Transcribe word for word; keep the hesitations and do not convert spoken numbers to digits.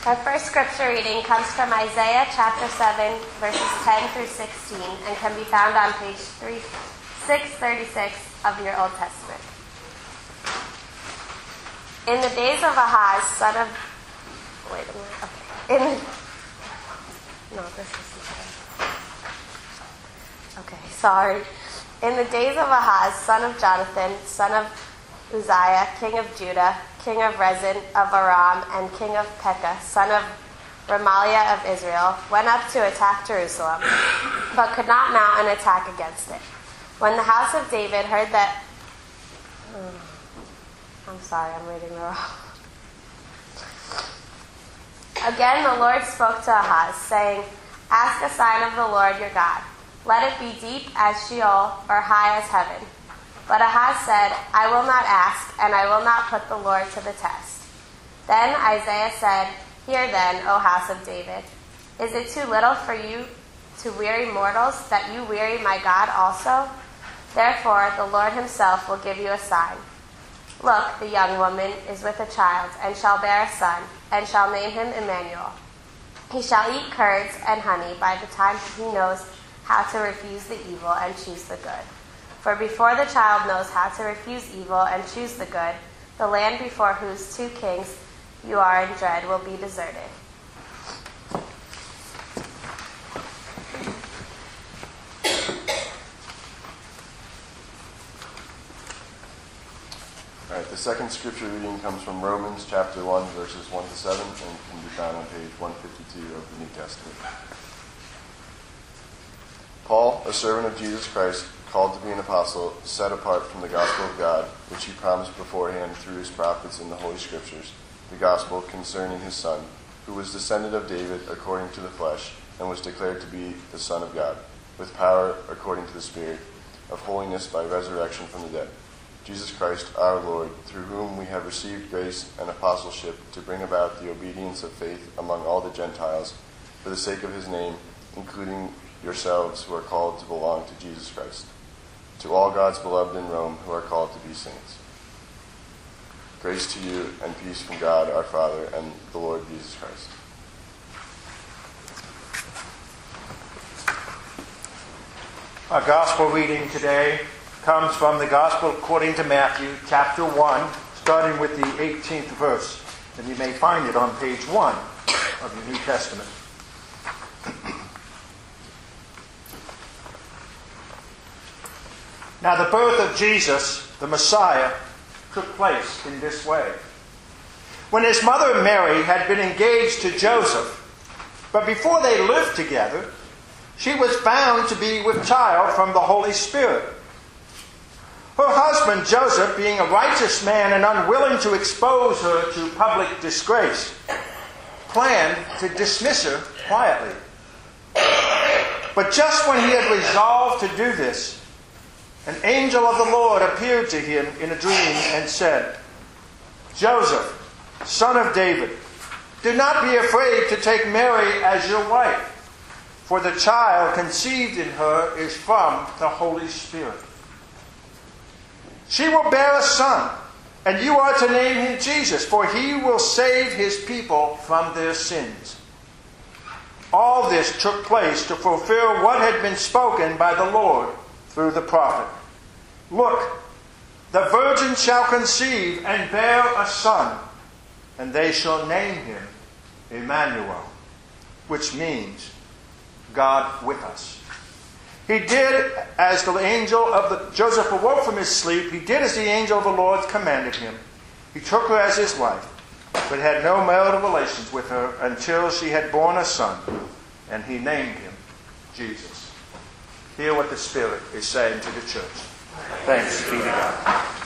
Our first scripture reading comes from Isaiah chapter seven, verses ten through sixteen, and can be found on page six thirty-six of your Old Testament. In the days of Ahaz, son of... Wait a minute. Okay. In the... No, this isn't it. Okay, sorry. In the days of Ahaz, son of Jonathan, son of Uzziah, king of Judah, king of Rezin of Aram, and king of Pekah, son of Remaliah of Israel, went up to attack Jerusalem, but could not mount an attack against it. When the house of David heard that... Oh, I'm sorry, I'm reading the wrong... Again the Lord spoke to Ahaz, saying, "Ask a sign of the Lord your God. Let it be deep as Sheol or high as heaven." But Ahaz said, "I will not ask, and I will not put the Lord to the test." Then Isaiah said, "Hear then, O house of David. Is it too little for you to weary mortals, that you weary my God also? Therefore the Lord himself will give you a sign. Look, the young woman is with a child, and shall bear a son, and shall name him Emmanuel. He shall eat curds and honey by the time he knows how to refuse the evil and choose the good. For before the child knows how to refuse evil and choose the good, the land before whose two kings you are in dread will be deserted." All right, the second scripture reading comes from Romans chapter one, verses one to seven, and can be found on page one fifty-two of the New Testament. Paul, a servant of Jesus Christ, called to be an apostle, set apart from the gospel of God, which he promised beforehand through his prophets in the Holy Scriptures, the gospel concerning his Son, who was descended of David according to the flesh, and was declared to be the Son of God, with power according to the Spirit of holiness by resurrection from the dead. Jesus Christ our Lord, through whom we have received grace and apostleship to bring about the obedience of faith among all the Gentiles, for the sake of his name, including yourselves who are called to belong to Jesus Christ. To all God's beloved in Rome who are called to be saints. Grace to you and peace from God our Father and the Lord Jesus Christ. Our gospel reading today comes from the Gospel according to Matthew, chapter one, starting with the eighteenth verse. And you may find it on page one of your New Testament. Now the birth of Jesus, the Messiah, took place in this way. When his mother Mary had been engaged to Joseph, but before they lived together, she was found to be with child from the Holy Spirit. Her husband Joseph, being a righteous man and unwilling to expose her to public disgrace, planned to dismiss her quietly. But just when he had resolved to do this, an angel of the Lord appeared to him in a dream and said, "Joseph, son of David, do not be afraid to take Mary as your wife, for the child conceived in her is from the Holy Spirit. She will bear a son, and you are to name him Jesus, for he will save his people from their sins." All this took place to fulfill what had been spoken by the Lord through the prophet. "Look, the virgin shall conceive and bear a son, and they shall name him Emmanuel," which means God with us. He did as the angel of the... Joseph awoke from his sleep. He did as the angel of the Lord commanded him. He took her as his wife, but had no marital relations with her until she had borne a son, and he named him Jesus. Hear what the Spirit is saying to the church. Thanks be to God.